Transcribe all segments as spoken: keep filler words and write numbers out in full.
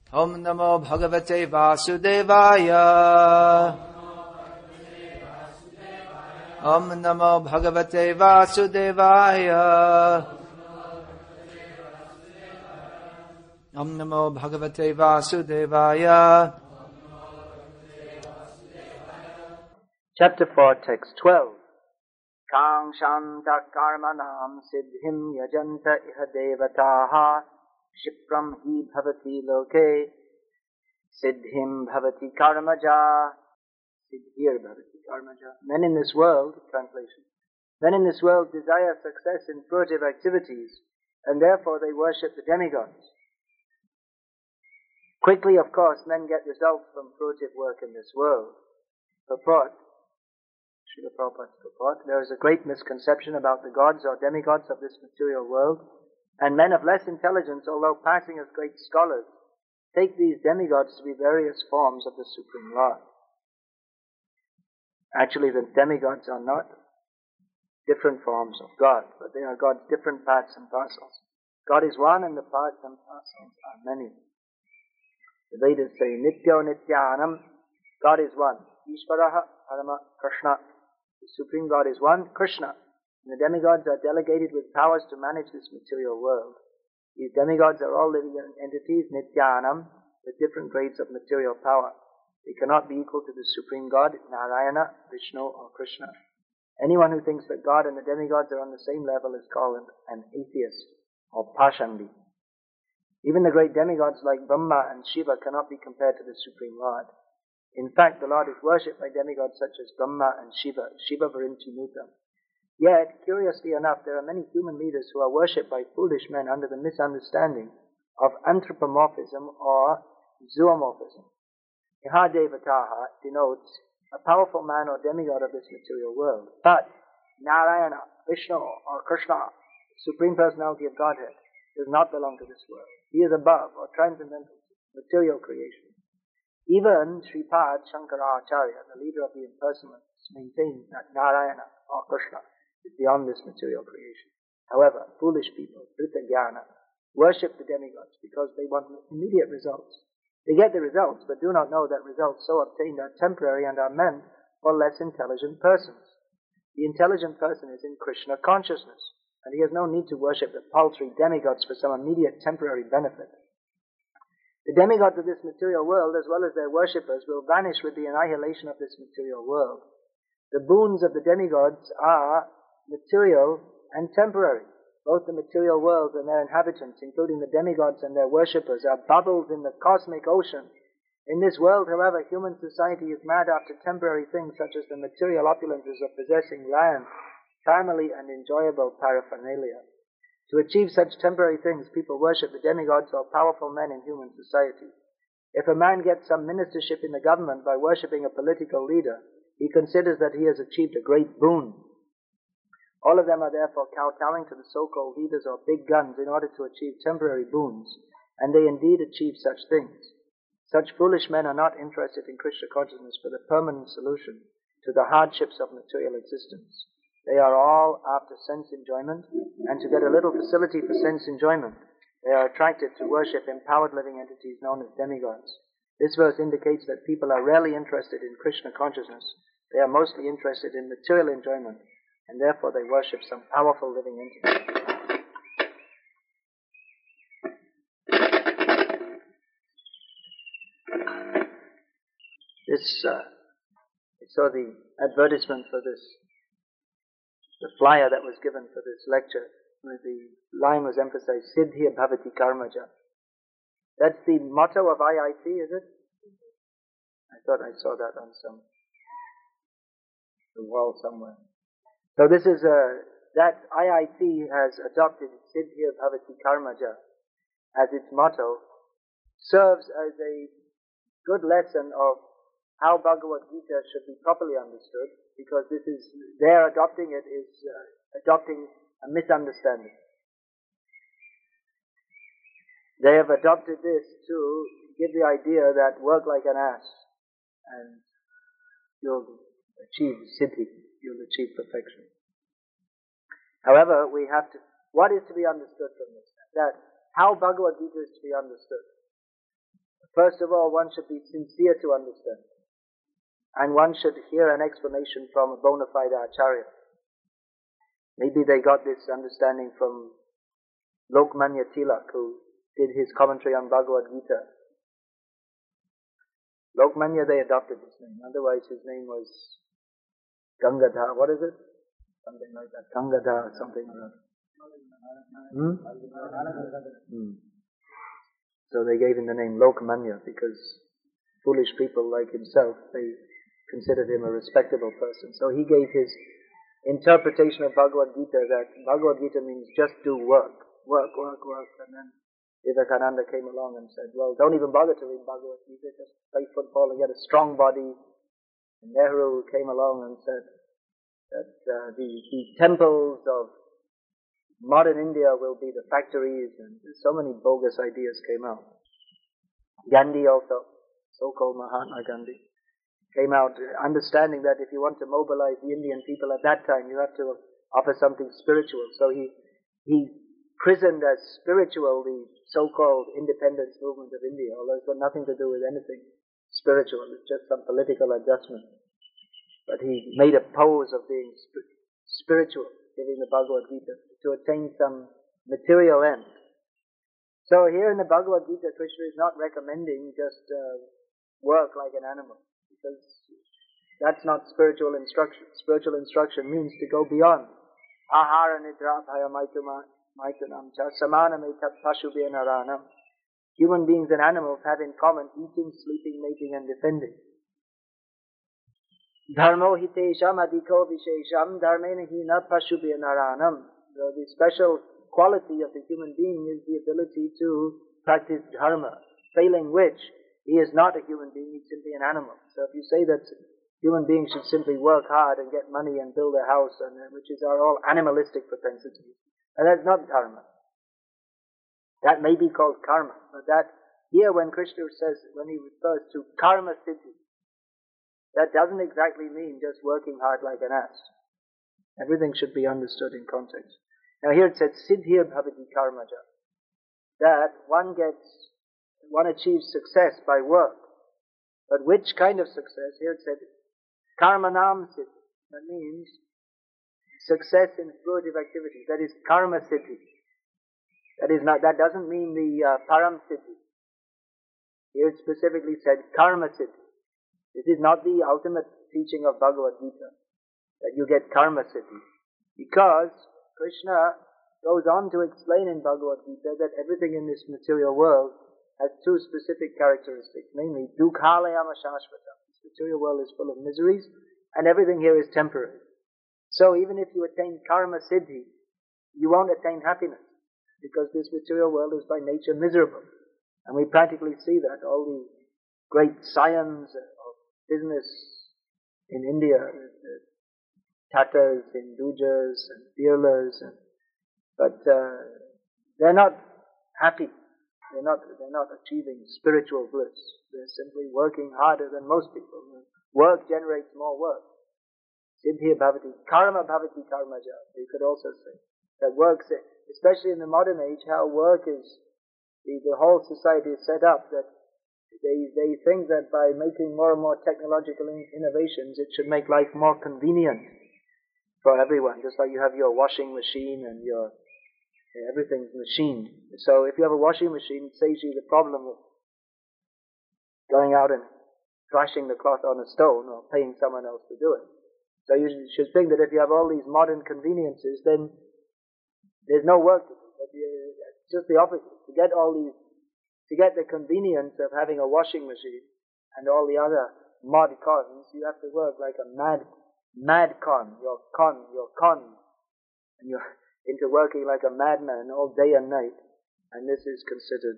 Om Namo Bhagavate Vasudevaya. Om Namo Bhagavate Vasudevaya. Om Namo Bhagavate Vasudevaya. Chapter four, text twelve. Kangshanta karmanam siddhim yajanta iha devataha shipram hi bhavati loke siddhim bhavati karmaja siddhir bhavati karmaja. Men in this world, translation, men in this world desire success in fruitive activities, and therefore they worship the demigods. Quickly, of course, men get results from fruitive work in this world. Purport, Srila Prabhupada's purport, there is a great misconception about the gods or demigods of this material world, and men of less intelligence, although passing as great scholars, take these demigods to be various forms of the Supreme Lord. Actually, the demigods are not different forms of God, but they are God's different parts and parcels. God is one and the parts and parcels are many. The Vedas say, Nityo Nityanam, God is one. Ishvaraha Parama Krishna. The Supreme God is one, Krishna. And the demigods are delegated with powers to manage this material world. These demigods are all living entities, Nityanam, with different grades of material power. They cannot be equal to the Supreme God, Narayana, Vishnu, or Krishna. Anyone who thinks that God and the demigods are on the same level is called an atheist, or Pashandi. Even the great demigods like Brahma and Shiva cannot be compared to the Supreme Lord. In fact, the Lord is worshipped by demigods such as Brahma and Shiva, Shiva Varinti Nutam. Yet, curiously enough, there are many human leaders who are worshipped by foolish men under the misunderstanding of anthropomorphism or zoomorphism. Iha Devataha denotes a powerful man or demigod of this material world. But Narayana, Vishnu, or Krishna, the Supreme Personality of Godhead, does not belong to this world. He is above or transcendental material creation. Even Sripad Shankaracharya, the leader of the impersonalists, maintains that Narayana or Krishna is beyond this material creation. However, foolish people, Drita Jnana, worship the demigods because they want immediate results. They get the results, but do not know that results so obtained are temporary and are meant for less intelligent persons. The intelligent person is in Krishna consciousness, and he has no need to worship the paltry demigods for some immediate temporary benefit. The demigods of this material world, as well as their worshippers, will vanish with the annihilation of this material world. The boons of the demigods are material and temporary. Both the material worlds and their inhabitants, including the demigods and their worshippers, are bubbles in the cosmic ocean. In this world, however, human society is mad after temporary things such as the material opulences of possessing land, family, and enjoyable paraphernalia. To achieve such temporary things, people worship the demigods or powerful men in human society. If a man gets some ministership in the government by worshipping a political leader, he considers that he has achieved a great boon. All of them are therefore kowtowing to the so-called leaders or big guns in order to achieve temporary boons, and they indeed achieve such things. Such foolish men are not interested in Krishna consciousness for the permanent solution to the hardships of material existence. They are all after sense enjoyment, and to get a little facility for sense enjoyment, they are attracted to worship empowered living entities known as demigods. This verse indicates that people are rarely interested in Krishna consciousness. They are mostly interested in material enjoyment, and therefore they worship some powerful living entity. This, uh, I saw the advertisement for this, the flyer that was given for this lecture, where the line was emphasized, Siddhya Bhavati Karmaja. That's the motto of I I T, is it? I thought I saw that on some the wall somewhere. So this is a, that I I T has adopted Siddhya Bhavati Karmaja as its motto, serves as a good lesson of how Bhagavad Gita should be properly understood, because this is, their adopting it is uh, adopting a misunderstanding. They have adopted this to give the idea that work like an ass and you'll achieve siddhi, you'll achieve perfection. However, we have to, what is to be understood from this? That how Bhagavad Gita is to be understood. First of all, one should be sincere to understand. And one should hear an explanation from a bona fide acharya. Maybe they got this understanding from Lokmanya Tilak, who did his commentary on Bhagavad Gita. Lokmanya, they adopted his name. Otherwise, his name was Gangadhar. What is it? Something like that. Gangadhar, something like that. Hmm? Hmm. So they gave him the name Lokmanya because foolish people like himself, they considered him a respectable person. So he gave his interpretation of Bhagavad Gita that Bhagavad Gita means just do work. Work, work, work. And then Vivekananda came along and said, well, don't even bother to read Bhagavad Gita, just play football and get a strong body. And Nehru came along and said that uh, the, the temples of modern India will be the factories, and so many bogus ideas came out. Gandhi also, so-called Mahatma Gandhi, came out understanding that if you want to mobilize the Indian people at that time, you have to offer something spiritual. So he he prisoned as spiritual the so-called independence movement of India, although it's got nothing to do with anything spiritual. It's just some political adjustment. But he made a pose of being sp- spiritual, giving the Bhagavad Gita to attain some material end. So here in the Bhagavad Gita, Krishna is not recommending just uh, work like an animal, because that's not spiritual instruction. Spiritual instruction means to go beyond. Ahara nidra bhaya maitunam cha samana metat pashubhya naranam. Human beings and animals have in common eating, sleeping, mating and defending. Dharmo hitesham adhiko vishesham dharmena hina pashubhya naranam. So the special quality of the human being is the ability to practice dharma, failing which he is not a human being, he's simply an animal. So if you say that human beings should simply work hard and get money and build a house, and uh, which is are all animalistic propensities, and that's not dharma. That may be called karma, but that here when Krishna says, when he refers to karma siddhi, that doesn't exactly mean just working hard like an ass. Everything should be understood in context. Now here it says, siddhir bhavati karmaja, that one gets, one achieves success by work. But which kind of success? Here it said, karmanam siddhi. That means success in fruitive activities. That is karma siddhi. That is not, that doesn't mean the uh, param siddhi. Here it specifically said karma siddhi. This is not the ultimate teaching of Bhagavad Gita, that you get karma siddhi. Because Krishna goes on to explain in Bhagavad Gita that everything in this material world has two specific characteristics, namely, dukhalayama shashvatam. This material world is full of miseries, and everything here is temporary. So even if you attain karma siddhi, you won't attain happiness, because this material world is by nature miserable. And we practically see that. All the great scions of business in India, the Tatas, Hindujas, and Birlas, and but uh, they're not happy. They're not, they're not achieving spiritual bliss. They're simply working harder than most people. Work generates more work. Siddhi bhavati, karma bhavati karmaja. You could also say that work, especially in the modern age, how work is, the, the whole society is set up that they, they think that by making more and more technological in, innovations, it should make life more convenient for everyone. Just like you have your washing machine and your everything's machined. So if you have a washing machine, it saves you the problem of going out and thrashing the cloth on a stone or paying someone else to do it. So you should think that if you have all these modern conveniences, then there's no work to do. But it's just the opposite. To get all these, to get the convenience of having a washing machine and all the other mod cons, you have to work like a mad, mad con. You're con, you're con. And you're into working like a madman all day and night, and this is considered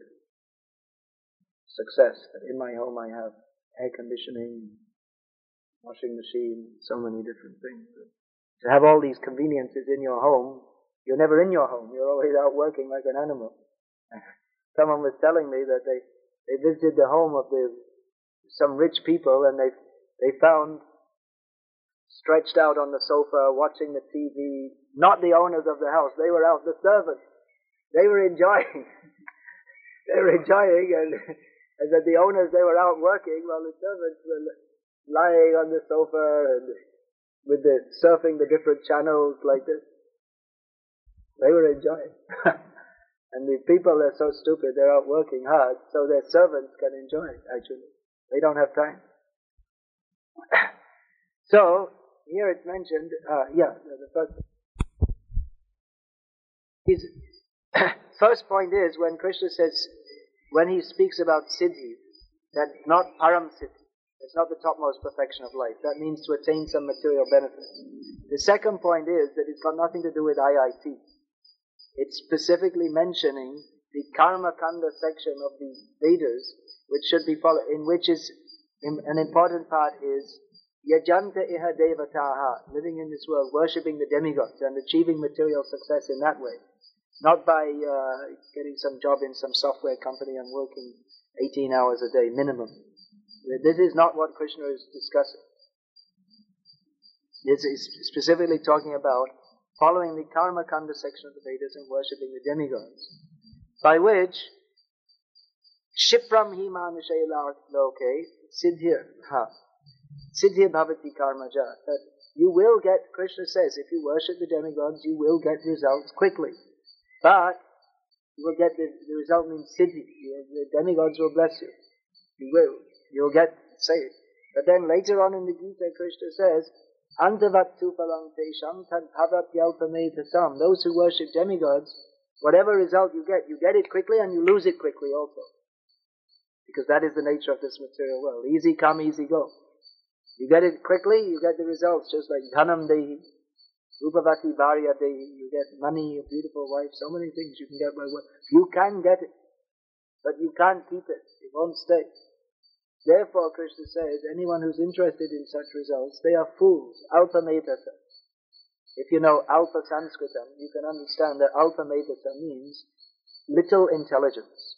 success. In my home I have air conditioning, washing machine, so many different things. To have all these conveniences in your home, you're never in your home, you're always out working like an animal. Someone was telling me that they, they visited the home of the, some rich people, and they, they found stretched out on the sofa, watching the T V, not the owners of the house, they were out, the servants. They were enjoying. they were enjoying, and And that the owners, they were out working while the servants were lying on the sofa and with the surfing the different channels like this. They were enjoying. And the people are so stupid, they're out working hard, so their servants can enjoy it, actually. They don't have time. So, here it's mentioned, uh, yeah, the first, his first point is when Krishna says, when he speaks about siddhi, that not param siddhi, it's not the topmost perfection of life. That means to attain some material benefit. The second point is that it's got nothing to do with I I T. It's specifically mentioning the Karma Kanda section of the Vedas, which should be followed, in which is, in, an important part is, Yajanta iha devataha, living in this world, worshipping the demigods and achieving material success in that way. Not by uh, getting some job in some software company and working eighteen hours a day minimum. This is not what Krishna is discussing. This is specifically talking about following the Karma Kanda section of the Vedas and worshipping the demigods, by which Shipram hi manushay loke siddhir ha siddhir bhavati karmaja, that you will get, Krishna says, if you worship the demigods, you will get results quickly. But you will get the, the result means siddhi. The demigods will bless you. You will. You'll get saved. But then later on in the Gita, Krishna says, Antavattu palang tesham tad bhavatyalpametasam. Those who worship demigods, whatever result you get, you get it quickly and you lose it quickly also. Because that is the nature of this material world. Easy come, easy go. You get it quickly, you get the results, just like dhanam dehi, rupavati bharya dehi, you get money, a beautiful wife, so many things you can get by work. You can get it, but you can't keep it. It won't stay. Therefore, Krishna says, anyone who's interested in such results, they are fools. Alpa metasa. If you know Alpa Sanskritam, you can understand that Alpa metasa means little intelligence.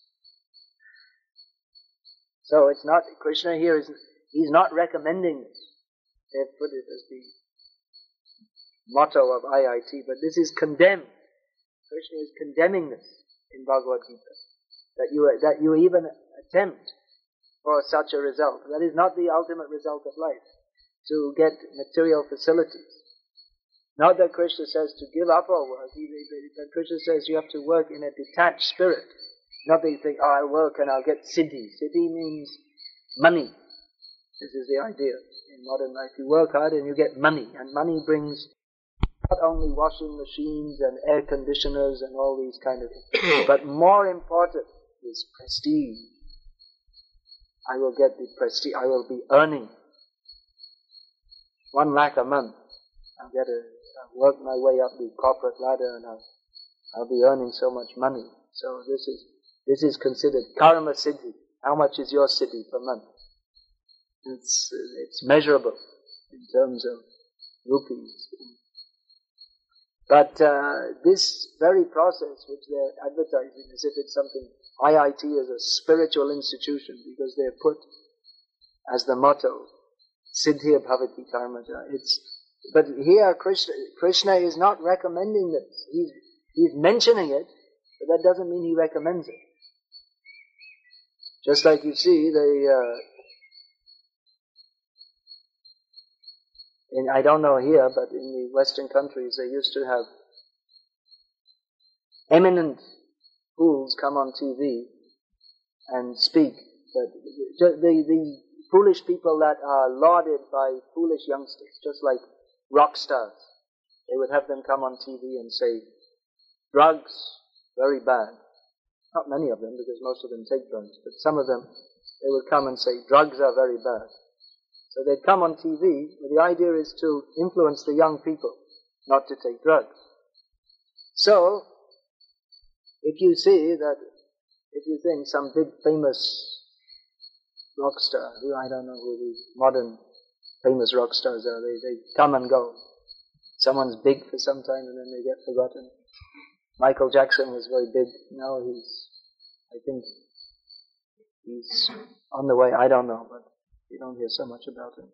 So it's not, Krishna here is, he's not recommending this. They've put it as the motto of I I T, but this is condemned. Krishna is condemning this in Bhagavad Gita. That you, that you even attempt for such a result. That is not the ultimate result of life, to get material facilities. Not that Krishna says to give up all work, but Krishna says you have to work in a detached spirit. Not that you think, oh, I'll work and I'll get siddhi. Siddhi means money. This is the idea in modern life. You work hard and you get money, and money brings not only washing machines and air conditioners and all these kind of things, but more important is prestige. I will get the prestige, I will be earning one lakh a month. I'll get a, I'll work my way up the corporate ladder and I'll, I'll be earning so much money. So this is, this is considered karma siddhi. How much is your siddhi per month? It's, it's measurable in terms of rupees. But uh, this very process which they're advertising as if it's something, I I T is a spiritual institution because they're put as the motto, Siddhir Bhavati Karmaja. It's, but here Krishna, Krishna is not recommending this. He's, he's mentioning it, but that doesn't mean he recommends it. Just like you see, the, uh, in, I don't know here, but in the Western countries, they used to have eminent fools come on T V and speak. But the, the foolish people that are lauded by foolish youngsters, just like rock stars, they would have them come on T V and say, drugs, very bad. Not many of them, because most of them take drugs, but some of them, they would come and say, drugs are very bad. So they'd come on T V, but the idea is to influence the young people not to take drugs. So, if you see that, if you think some big famous rock star, who I don't know who the modern famous rock stars are, they, they come and go. Someone's big for some time and then they get forgotten. Michael Jackson was very big. Now he's, I think, he's on the way. I don't know, but you don't hear so much about him.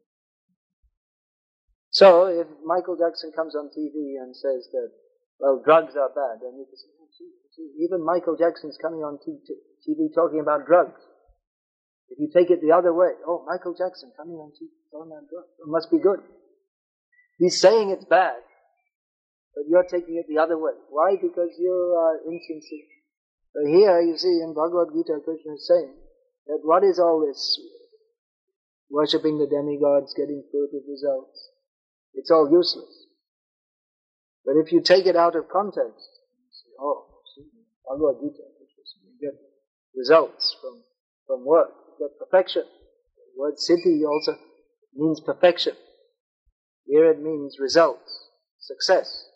So, if Michael Jackson comes on T V and says that, well, drugs are bad, then you can say, oh, see, see, even Michael Jackson's coming on T V talking about drugs. If you take it the other way, oh, Michael Jackson coming on T V, oh my God, it must be good. He's saying it's bad, but you're taking it the other way. Why? Because you're uh, insincere. So here, you see, in Bhagavad Gita, Krishna is saying that what is all this worshipping the demigods, getting fruitive results? It's all useless. But if you take it out of context, you say, oh, see, Bhagavad Gita, you get results from, from work, you get perfection. The word siddhi also means perfection. Here it means results, success.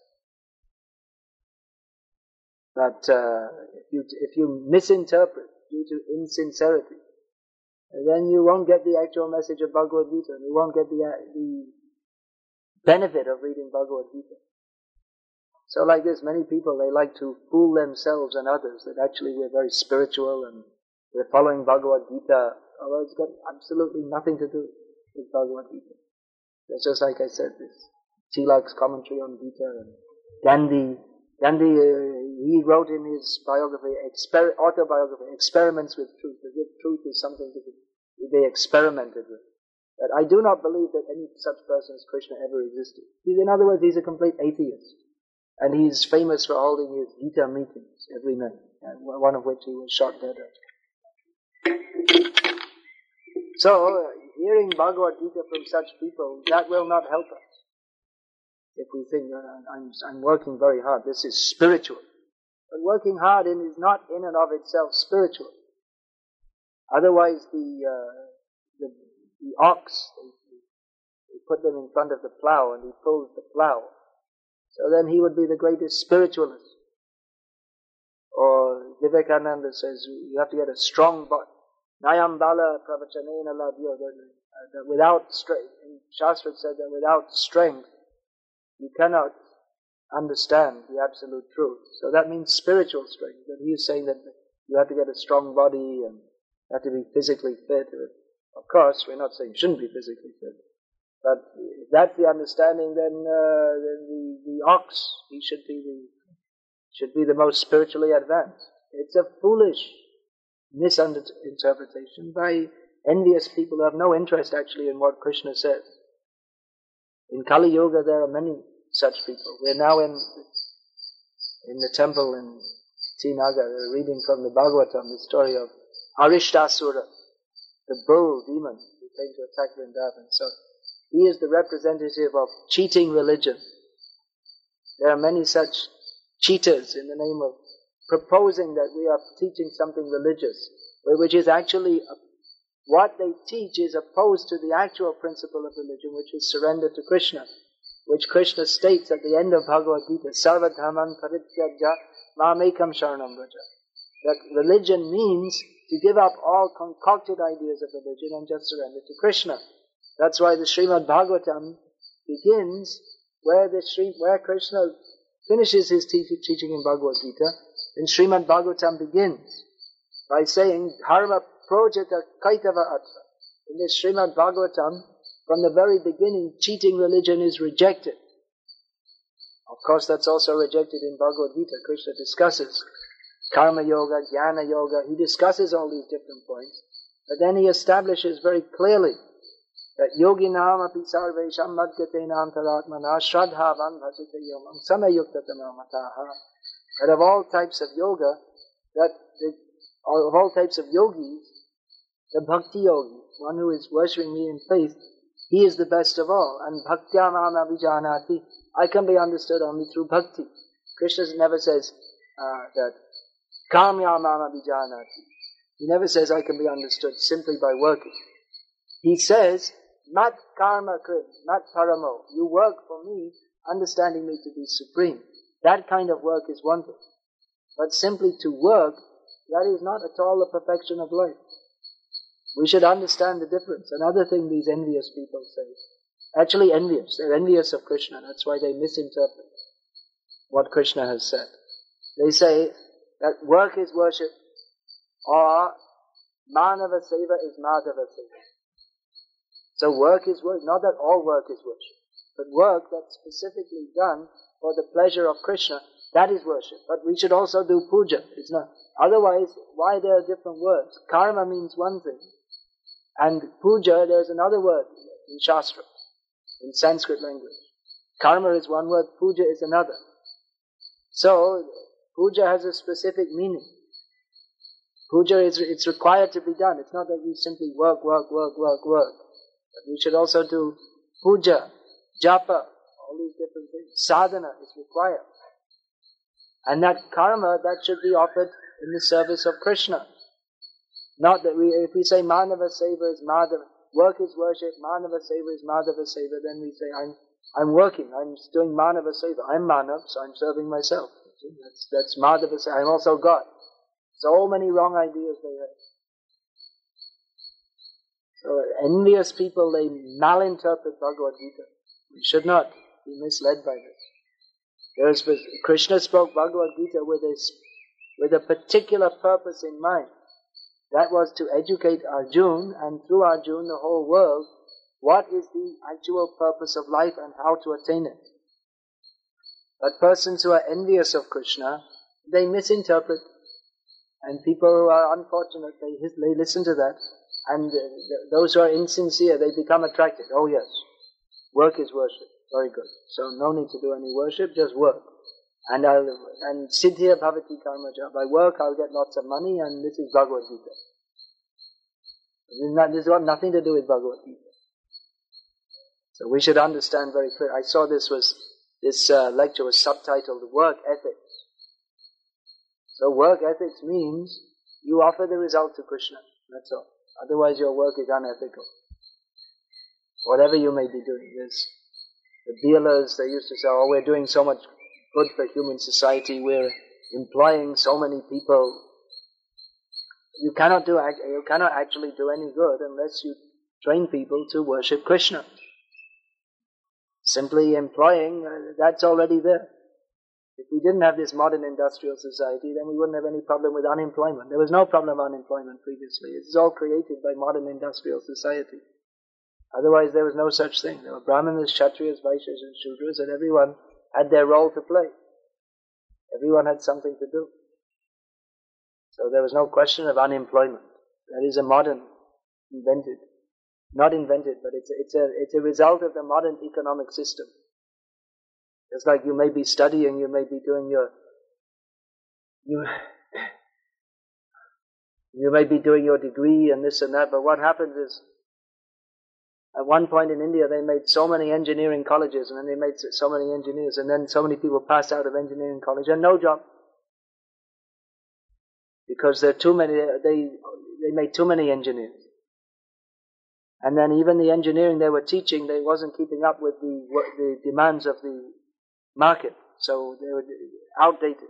But uh, if you if you misinterpret due to insincerity, then you won't get the actual message of Bhagavad Gita, and you won't get the the benefit of reading Bhagavad Gita. So like this, many people, they like to fool themselves and others that actually we're very spiritual and we're following Bhagavad Gita, although it's got absolutely nothing to do with Bhagavad Gita. It's just like I said, this Tilak's commentary on Gita, and Gandhi, Gandhi, uh, he wrote in his biography, exper- autobiography, experiments with truth, as if truth is something to be experimented with. But I do not believe that any such person as Krishna ever existed. He's, in other words, he's a complete atheist. And he's famous for holding his Gita meetings every night, and one of which he was shot dead at. So, uh, hearing Bhagavad Gita from such people, that will not help us. If we think, uh, I'm, I'm working very hard, this is spiritual. But working hard in is not in and of itself spiritual. Otherwise, the uh, the, the ox, they, they put them in front of the plow, and he pulls the plow. So then he would be the greatest spiritualist. Or Vivekananda says, you have to get a strong body. Nayam bala pravachanena labhyo. That without strength, in Shastra it said that without strength, you cannot understand the absolute truth. So that means spiritual strength. But he is saying that you have to get a strong body and you have to be physically fit. Of course, we're not saying you shouldn't be physically fit. But if that's the understanding, then, uh, then the, the ox, he should be the, should be the most spiritually advanced. It's a foolish misinterpretation by envious people who have no interest actually in what Krishna says. In Kali Yuga there are many such people. We're now in, in the temple in Srinagar, we're reading from the Bhagavatam the story of Arishtasura, the bull demon who came to attack Vrindavan. So, he is the representative of cheating religion. There are many such cheaters in the name of proposing that we are teaching something religious, which is actually, a, what they teach is opposed to the actual principle of religion, which is surrender to Krishna, which Krishna states at the end of Bhagavad Gita, Sarva dhamman parityajya mamekam sharanam vraja. That religion means to give up all concocted ideas of religion and just surrender to Krishna. That's why the Srimad Bhagavatam begins where the Sri, where Krishna finishes his te- teaching in Bhagavad Gita. And Srimad Bhagavatam begins by saying, Dharma projata kaitava atra. In this Srimad Bhagavatam, from the very beginning, cheating religion is rejected. Of course, that's also rejected in Bhagavad Gita. Krishna discusses Karma Yoga, Jnana Yoga. He discusses all these different points. But then he establishes very clearly that yoginam api sarvesham madgatenam taratmana shraddhavan bhajate yomam samayuktatama mataha. That of all types of yoga, that the, of all types of yogis, the bhakti yogi, one who is worshipping me in faith, he is the best of all. And bhaktya mam avijanati, I can be understood only through bhakti. Krishna never says uh, that kamya mam avijanati. He never says I can be understood simply by working. He says, mat karma krit, mat paramo. You work for me, understanding me to be supreme. That kind of work is wanted. But simply to work, that is not at all the perfection of life. We should understand the difference. Another thing these envious people say, actually envious, they're envious of Krishna, that's why they misinterpret what Krishna has said. They say that work is worship, or manava seva is madhava seva. So work is work, not that all work is worship, but work that's specifically done for the pleasure of Krishna, that is worship. But we should also do puja. It's not. Otherwise, why there are different words? Karma means one thing, And puja, there's another word in Shastra, in Sanskrit language. Karma is one word, puja is another. So, puja has a specific meaning. Puja is it's required to be done. It's not that you simply work, work, work, work, work. But we should also do puja, japa, all these different things. Sadhana is required. And that karma, that should be offered in the service of Krishna. Not that we, if we say Manava Seva is Madhava, work is worship, Manava Seva is Madhava Seva, then we say, I'm I'm working, I'm doing Manava Seva. I'm Manav, so I'm serving myself. That's, that's Madhava Seva. I'm also God. So many wrong ideas they have. So envious people, they malinterpret Bhagavad Gita. We should not be misled by this. There's, Krishna spoke Bhagavad Gita with a, with a particular purpose in mind. That was to educate Arjuna, and through Arjuna the whole world, what is the actual purpose of life and how to attain it. But persons who are envious of Krishna, they misinterpret. And people who are unfortunate, they, they listen to that. And uh, those who are insincere, they become attracted. Oh yes, work is worship. Very good. So no need to do any worship, just work. And I'll, and siddhya bhavati karmaja. By work I'll get lots of money, and this is Bhagavad Gita. This is not, this has got nothing to do with Bhagavad Gita. So we should understand very clearly. I saw this was, this uh, lecture was subtitled Work Ethics. So work ethics means you offer the result to Krishna. That's all. Otherwise your work is unethical. Whatever you may be doing. There's the dealers, they used to say, oh, we're doing so much good for human society, we're employing so many people. You cannot do, you cannot actually do any good unless you train people to worship Krishna. Simply employing, uh, that's already there. If we didn't have this modern industrial society, then we wouldn't have any problem with unemployment. There was no problem of unemployment previously. It's all created by modern industrial society. Otherwise there was no such thing. There were Brahmanas, Kshatriyas, Vaishyas and Shudras, and everyone had their role to play. Everyone had something to do. So there was no question of unemployment. That is a modern, invented, not invented, but it's a, it's a, it's a result of the modern economic system. It's like you may be studying, you may be doing your, you, you may be doing your degree and this and that, but what happens is, at one point in India they made so many engineering colleges, and then they made so many engineers, and then so many people passed out of engineering college and no job. Because there are too many, they, they made too many engineers. And then even the engineering they were teaching, they wasn't keeping up with the, the demands of the market. So they were outdated.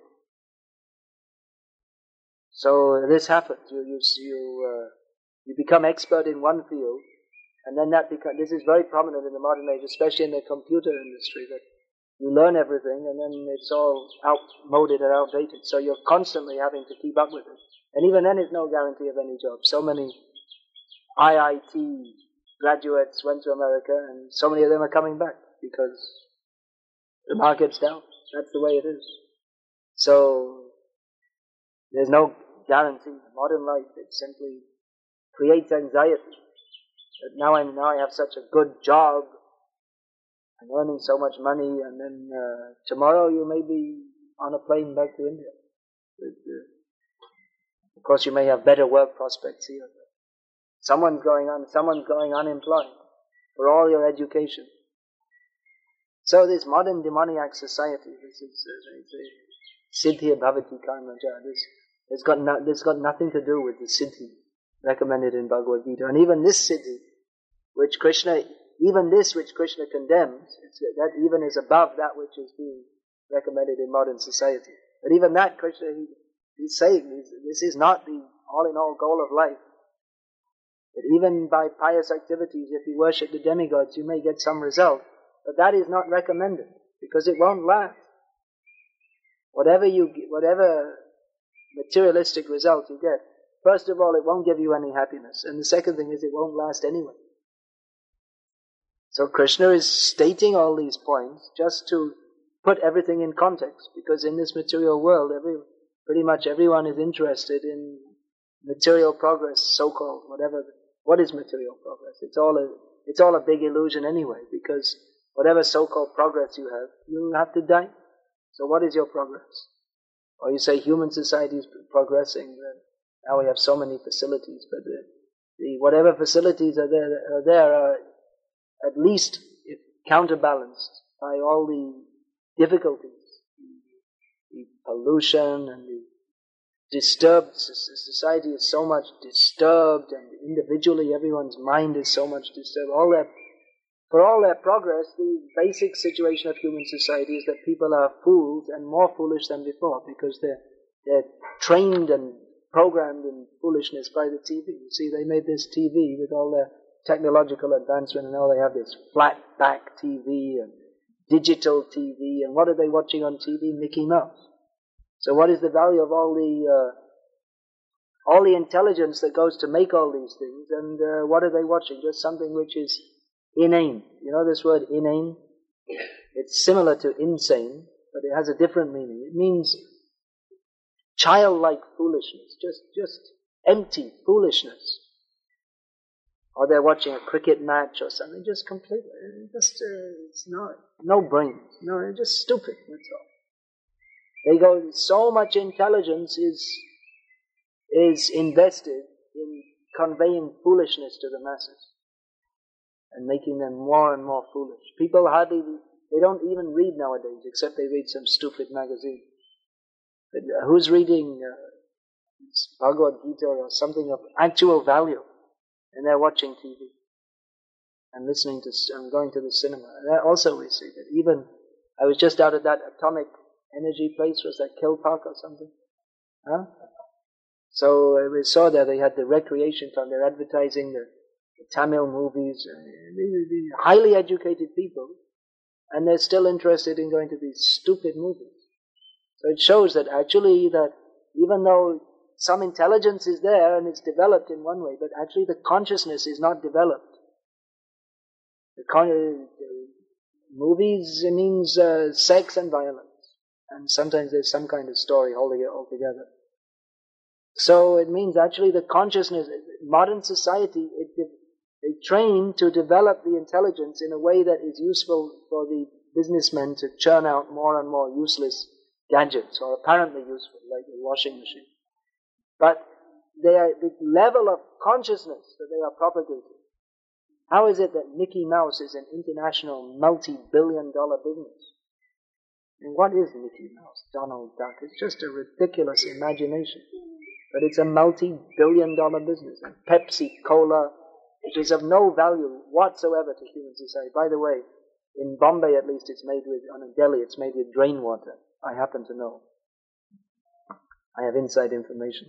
So this happens. You, you, you, uh, you become expert in one field, and then that becomes, this is very prominent in the modern age, especially in the computer industry, that you learn everything and then it's all outmoded and outdated. So you're constantly having to keep up with it. And even then it's no guarantee of any job. So many I I T graduates went to America, and so many of them are coming back because the market's down. That's the way it is. So there's no guarantee. Modern life, it simply creates anxiety. That now I'm now I have such a good job, I'm earning so much money, and then uh, tomorrow you may be on a plane back to India. With, uh, of course, you may have better work prospects here. Someone's going on, someone's going unemployed for all your education. So this modern demoniac society, this is uh, siddhya bhavati karmaja. This has got no, this got nothing to do with the siddhi recommended in Bhagavad Gita, and even this siddhi, which Krishna, even this which Krishna condemns, it's, that even is above that which is being recommended in modern society. But even that, Krishna, he, he's saying he's, this is not the all-in-all goal of life. That even by pious activities, if you worship the demigods, you may get some result. But that is not recommended, because it won't last. Whatever you, whatever materialistic result you get, first of all, it won't give you any happiness. And the second thing is, it won't last anyway. So Krishna is stating all these points just to put everything in context, because in this material world, every, pretty much everyone is interested in material progress, so-called, whatever What is material progress? It's all a, it's all a big illusion anyway, because whatever so-called progress you have, you have to die. So what is your progress? Or you say human society is progressing, then now we have so many facilities, but the, the whatever facilities are there, are there are at least counterbalanced by all the difficulties, the pollution and the disturbed, society is so much disturbed, and individually everyone's mind is so much disturbed. All that, for all their progress, the basic situation of human society is that people are fools and more foolish than before, because they're, they're trained and programmed in foolishness by the T V. You see, they made this T V with all their technological advancement, and now they have this flat back T V and digital T V, and what are they watching on T V? Mickey Mouse. So what is the value of all the uh, all the intelligence that goes to make all these things, and uh, what are they watching? Just something which is inane. You know this word inane? It's similar to insane, but it has a different meaning. It means childlike foolishness, just just empty foolishness. Or they're watching a cricket match or something, just completely, just, uh, it's not, no brains, no, they're just stupid, that's all. They go, so much intelligence is, is invested in conveying foolishness to the masses and making them more and more foolish. People hardly, they don't even read nowadays, except they read some stupid magazine. But uh, who's reading uh, Bhagavad Gita or something of actual value? And they're watching T V and listening to and going to the cinema. And that also we see that even, I was just out at that atomic energy place, was that Kilpatrick or something? Huh? So uh, we saw that they had the recreation fund, they're advertising the, the Tamil movies, uh, the, the highly educated people, and they're still interested in going to these stupid movies. So it shows that actually that even though some intelligence is there and it's developed in one way, but actually the consciousness is not developed. The con- uh, movies, it means uh, sex and violence. And sometimes there's some kind of story holding it all together. So it means actually the consciousness, modern society, it, they train to develop the intelligence in a way that is useful for the businessmen to churn out more and more useless gadgets, or apparently useful, like a washing machine. But they are, the level of consciousness that they are propagating. How is it that Mickey Mouse is an international multi-billion dollar business? And what is Mickey Mouse, Donald Duck? It's just a ridiculous imagination. But it's a multi-billion dollar business. And Pepsi Cola, which is of no value whatsoever to human society. By the way, in Bombay at least, it's made with, on a Delhi, it's made with drain water. I happen to know. I have inside information.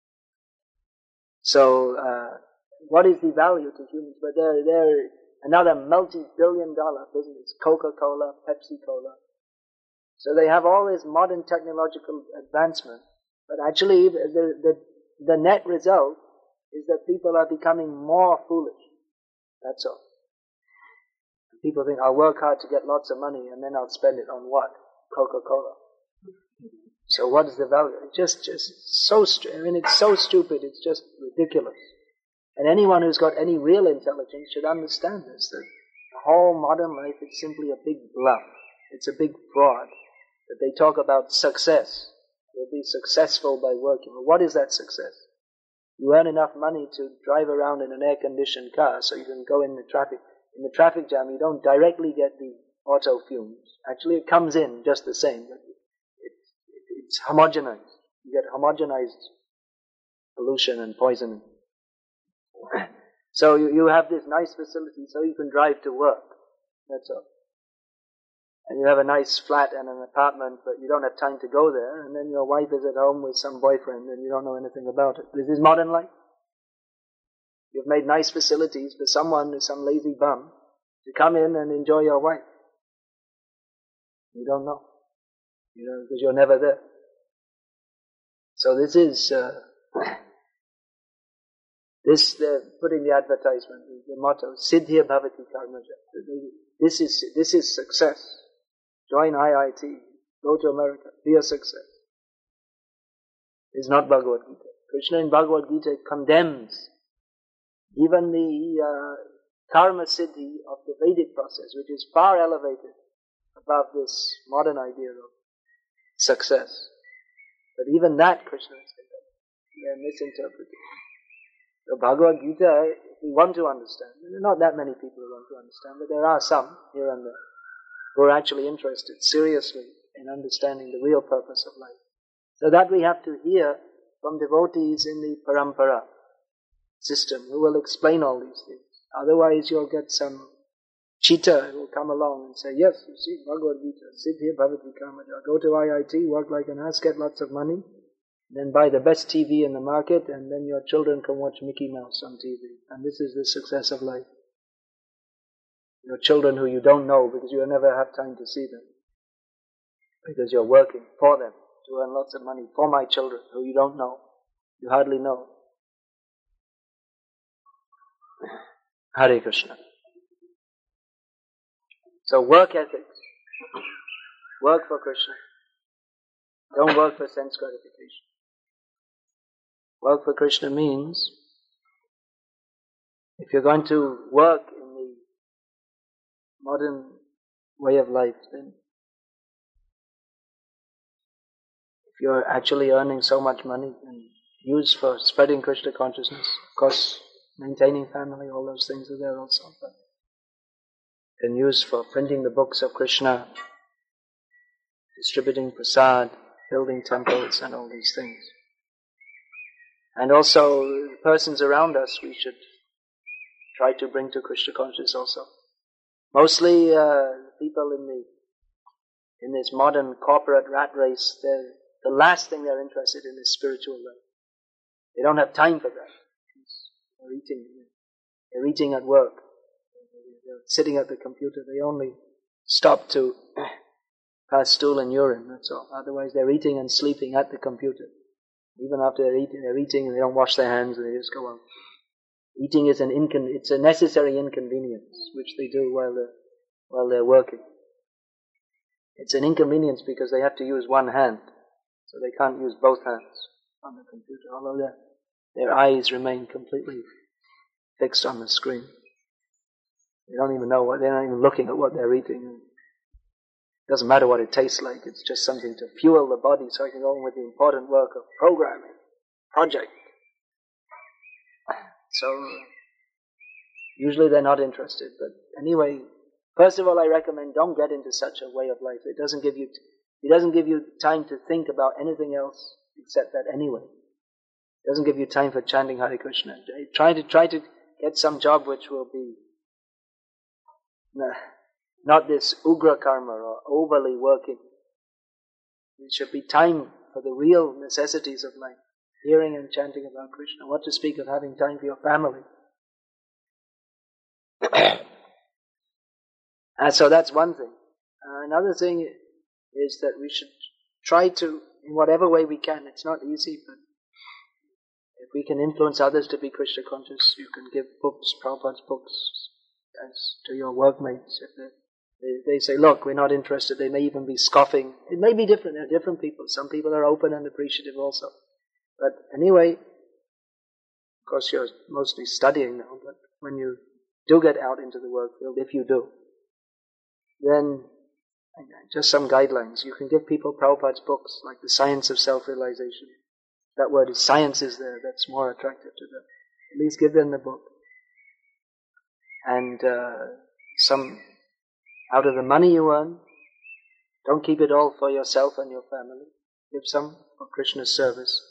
So, uh, what is the value to humans? But they're, they're another multi-billion dollar business, Coca-Cola, Pepsi-Cola. So they have all this modern technological advancement, but actually the, the, the net result is that people are becoming more foolish. That's all. People think, I'll work hard to get lots of money and then I'll spend it on what? Coca-Cola. So what is the value? It's just, just so, stu- I mean, it's so stupid, it's just ridiculous. And anyone who's got any real intelligence should understand this, that the whole modern life is simply a big bluff. It's a big fraud. That they talk about success. You'll be successful by working. Well, what is that success? You earn enough money to drive around in an air-conditioned car so you can go in the traffic. In the traffic jam, you don't directly get the auto fumes. Actually, it comes in just the same, but it, it, it's homogenized. You get homogenized pollution and poisoning. So you, you have this nice facility so you can drive to work. That's all. And you have a nice flat and an apartment, but you don't have time to go there, and then your wife is at home with some boyfriend and you don't know anything about it. This is modern life. You've made nice facilities for someone, some lazy bum, to come in and enjoy your wife. You don't know. You know, because you're never there. So this is, uh, this, they're putting the advertisement, the motto, Siddhya Bhavati Karmaja. This is, this is success. Join I I T, go to America, be a success. It's not Bhagavad Gita. Krishna in Bhagavad Gita condemns even the uh, karma siddhi of the Vedic process, which is far elevated above this modern idea of success. But even that, Krishna said, they are misinterpreted. So Bhagavad Gita, if we want to understand, there are not that many people who want to understand, but there are some here and there who are actually interested seriously in understanding the real purpose of life. So that we have to hear from devotees in the parampara system who will explain all these things. Otherwise you'll get some cheater who will come along and say, yes, you see, Bhagavad Gita, Siddhi Bhavati Kamaja, go to I I T, work like an ass, get lots of money, then buy the best T V in the market, and then your children can watch Mickey Mouse on T V. And this is the success of life. Your children who you don't know because you never have time to see them. Because you're working for them to earn lots of money for my children who you don't know. You hardly know. Hare Krishna. So work ethics. Work for Krishna. Don't work for sense gratification. Work for Krishna means, if you're going to work in the modern way of life, then if you're actually earning so much money and used for spreading Krishna consciousness, of course, maintaining family, all those things are there also, but can use for printing the books of Krishna, distributing prasad, building temples and all these things. And also, the persons around us, we should try to bring to Krishna consciousness also. Mostly, uh, people in the, in this modern corporate rat race, they're, the last thing they're interested in is spiritual life. They don't have time for that. They're eating, they're eating at work. They're sitting at the computer. They only stop to pass stool and urine, that's all. Otherwise, they're eating and sleeping at the computer. Even after they're eating, they're eating and they don't wash their hands and they just go on. Eating is an incon- it's a necessary inconvenience, which they do while they're, while they're working. It's an inconvenience because they have to use one hand, so they can't use both hands on the computer, although their, their eyes remain completely fixed on the screen. They don't even know what, they're not even looking at what they're eating. It doesn't matter what it tastes like, it's just something to fuel the body so I can go on with the important work of programming, project. So, usually they're not interested, but anyway, first of all I recommend don't get into such a way of life. It doesn't give you, it doesn't give you time to think about anything else except that anyway. It doesn't give you time for chanting Hare Krishna. Try to, try to get some job which will be not this ugra karma or overly working. It should be time for the real necessities of life. Hearing and chanting about Krishna. What to speak of having time for your family. And so that's one thing. Uh, another thing is that we should try to, in whatever way we can, it's not easy, but if we can influence others to be Krishna conscious, you can give books, Prabhupada's books, as to your workmates. If they, they say, look, we're not interested, they may even be scoffing. It may be different, there are different people. Some people are open and appreciative also. But anyway, of course you're mostly studying now, but when you do get out into the work field, if you do, then just some guidelines. You can give people Prabhupada's books, like The Science of Self-Realization. That word is science is there, that's more attractive to them. At least give them the book. And uh, some, out of the money you earn, don't keep it all for yourself and your family. Give some for Krishna's service.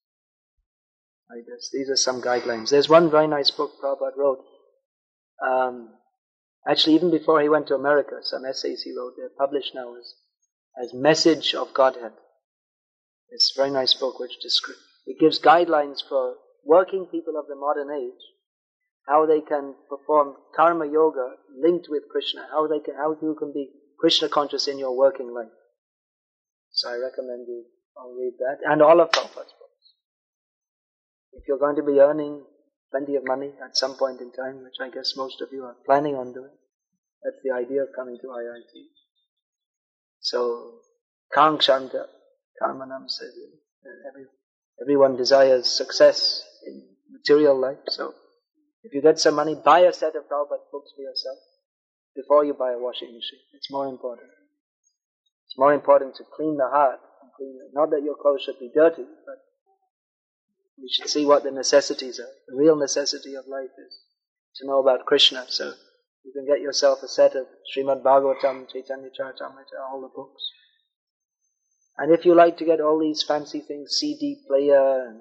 I guess these are some guidelines. There's one very nice book Prabhupada wrote. Um, actually, even before he went to America, some essays he wrote, they're published now as, as Message of Godhead. It's a very nice book which describes, it gives guidelines for working people of the modern age, how they can perform karma yoga linked with Krishna, how they can, how you can be Krishna conscious in your working life. So I recommend you all read that, and all of Prabhupada's books. If you're going to be earning plenty of money at some point in time, which I guess most of you are planning on doing, that's the idea of coming to I I T. So, Kangshanta, Karmanam says, every, everyone desires success in material life, so If you get some money, buy a set of Prabhupada books for yourself before you buy a washing machine. It's more important. It's more important to clean the heart. And clean it. Not that your clothes should be dirty, but we should see what the necessities are. The real necessity of life is to know about Krishna. So you can get yourself a set of Srimad Bhagavatam, Chaitanya Charitamrita, all the books. And if you like to get all these fancy things, C D player and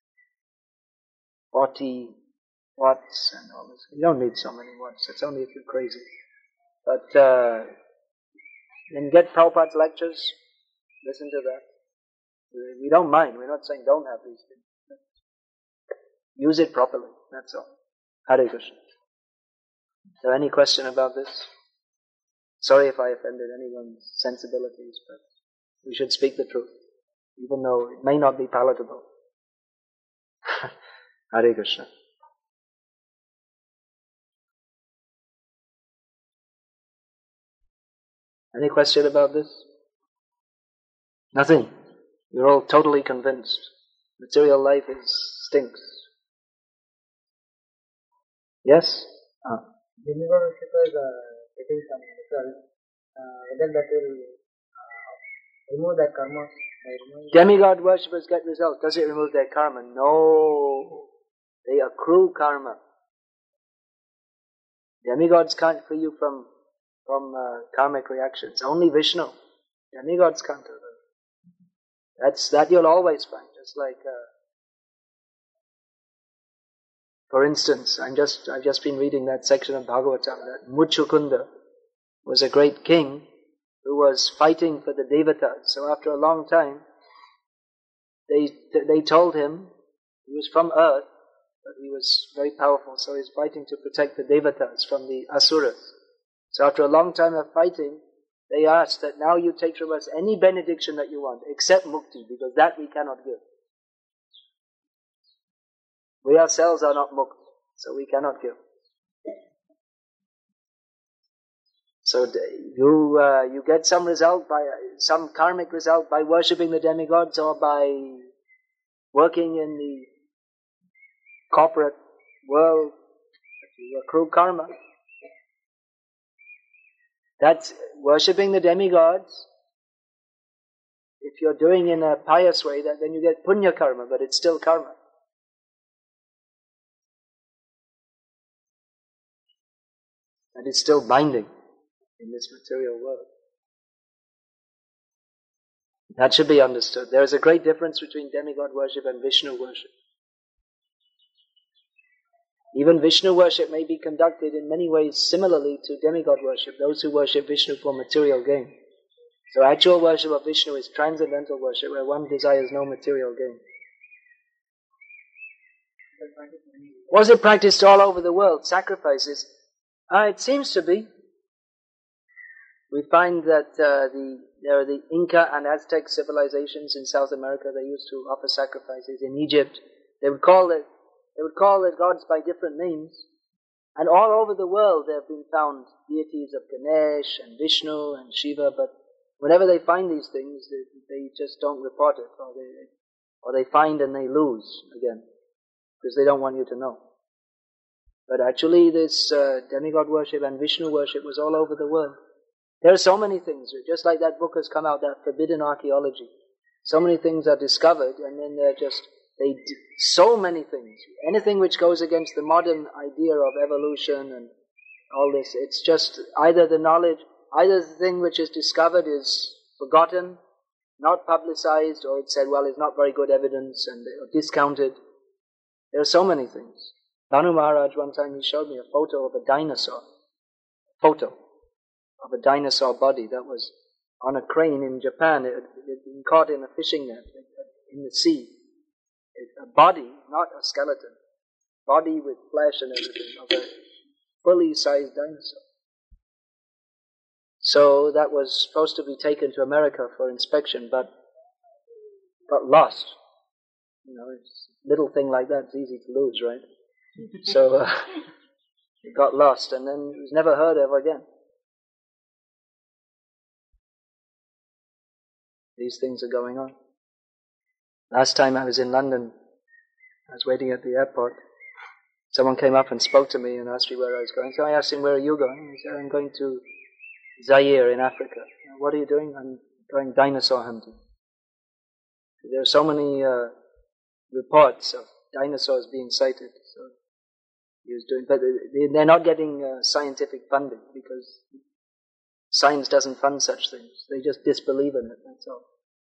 forty watts and all this, you don't need so many watts. It's only if you're crazy. But uh, then get Prabhupada's lectures, listen to that. We don't mind. We're not saying don't have these things. Use it properly. That's all. Hare Krishna. Is there any question about this? Sorry if I offended anyone's sensibilities, but we should speak the truth, even though it may not be palatable. Hare Krishna. Any question about this? Nothing. You're all totally convinced. Material life is stinks. Yes? Ah. Demigod worship is uh, getting some result. Uh, whether that will uh, remove their karma? Demigod worshippers get results. Does it remove their karma? No. They accrue karma. Demigods can't free you from from uh, karmic reactions. Only Vishnu. Demigods can't do that. That's that you'll always find. Just like, uh, for instance, I'm just I've just been reading that section of Bhagavatam that Muchukunda was a great king who was fighting for the Devatas. So after a long time, they they told him he was from earth, but he was very powerful. So he's fighting to protect the Devatas from the Asuras. So after a long time of fighting, they asked that now you take from us any benediction that you want, except mukti, because that we cannot give. We ourselves are not mukt, so we cannot give. So you uh, you get some result by some karmic result by worshipping the demigods or by working in the corporate world. You accrue karma. That's worshipping the demigods. If you're doing in a pious way, that then you get punya karma, but it's still karma. And it's still binding in this material world. That should be understood. There is a great difference between demigod worship and Vishnu worship. Even Vishnu worship may be conducted in many ways similarly to demigod worship, those who worship Vishnu for material gain. So actual worship of Vishnu is transcendental worship, where one desires no material gain. Was it practiced all over the world, sacrifices? Uh, it seems to be. We find that uh, the there are the Inca and Aztec civilizations in South America. They used to offer sacrifices. In Egypt, they would call it they would call the gods by different names. And all over the world, there have been found deities of Ganesh and Vishnu and Shiva. But whenever they find these things, they, they just don't report it, or they or they find and they lose again because they don't want you to know. But actually, this uh, demigod worship and Vishnu worship was all over the world. There are so many things, just like that book has come out, that forbidden archaeology. So many things are discovered, and then they're just, they, so many things. Anything which goes against the modern idea of evolution and all this, it's just either the knowledge, either the thing which is discovered is forgotten, not publicized, or it's said, well, it's not very good evidence, and discounted. There are so many things. Bhanu Maharaj, one time he showed me a photo of a dinosaur. Photo. Of a dinosaur body that was on a crane in Japan. It had been caught in a fishing net in the sea. A body, not a skeleton. Body with flesh and everything of a fully sized dinosaur. So that was supposed to be taken to America for inspection, but got lost. You know, it's a little thing like that, it's easy to lose, right? So uh, it got lost, and then it was never heard of again. These things are going on. Last time I was in London, I was waiting at the airport. someone came up and spoke to me and asked me where I was going. So I asked him, where are you going? He said, I'm going to Zaire in Africa. What are you doing? I'm going dinosaur hunting. There are so many uh, reports of dinosaurs being sighted. So he was doing, but they're not getting uh, scientific funding because science doesn't fund such things. They just disbelieve in it, that's all.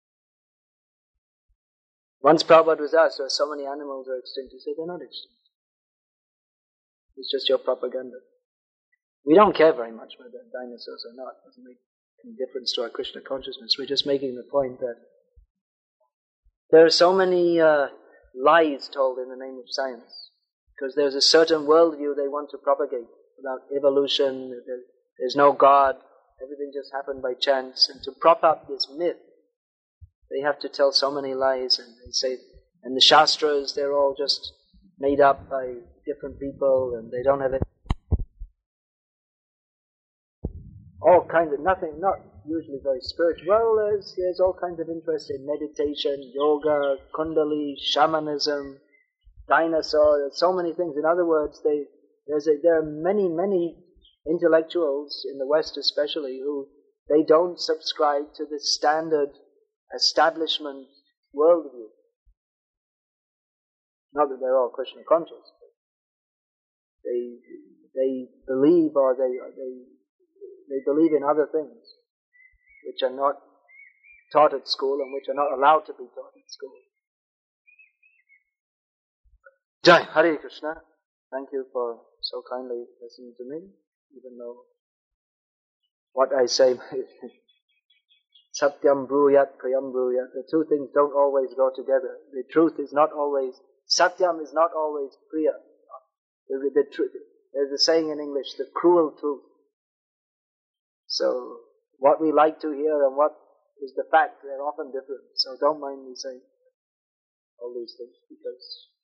Once Prabhupada was asked, there are so many animals are extinct. He said, they're not extinct. It's just your propaganda. We don't care very much whether they're dinosaurs or not. It doesn't make any difference to our Krishna consciousness. We're just making the point that there are so many uh, lies told in the name of science. Because there's a certain worldview they want to propagate about evolution, there's no God, everything just happened by chance. And to prop up this myth, they have to tell so many lies, and they say, and the Shastras, they're all just made up by different people, and they don't have it. All kinds of, nothing, not usually very spiritual. Well, there's, there's all kinds of interest in meditation, yoga, kundali, shamanism, dinosaur, so many things. In other words, they, there's a, there are many, many intellectuals in the West especially who they don't subscribe to the standard establishment worldview. Not that they're all Krishna conscious, but they they believe or they they they believe in other things which are not taught at school and which are not allowed to be taught at school. Jai, Hare Krishna. Thank you for so kindly listening to me, even though what I say, Satyam bruyat, priyam bruyat, the two things don't always go together. The truth is not always, Satyam is not always priya. The, the truth, there's a saying in English, the cruel truth. So, what we like to hear and what is the fact, they're often different. So don't mind me saying all these things, because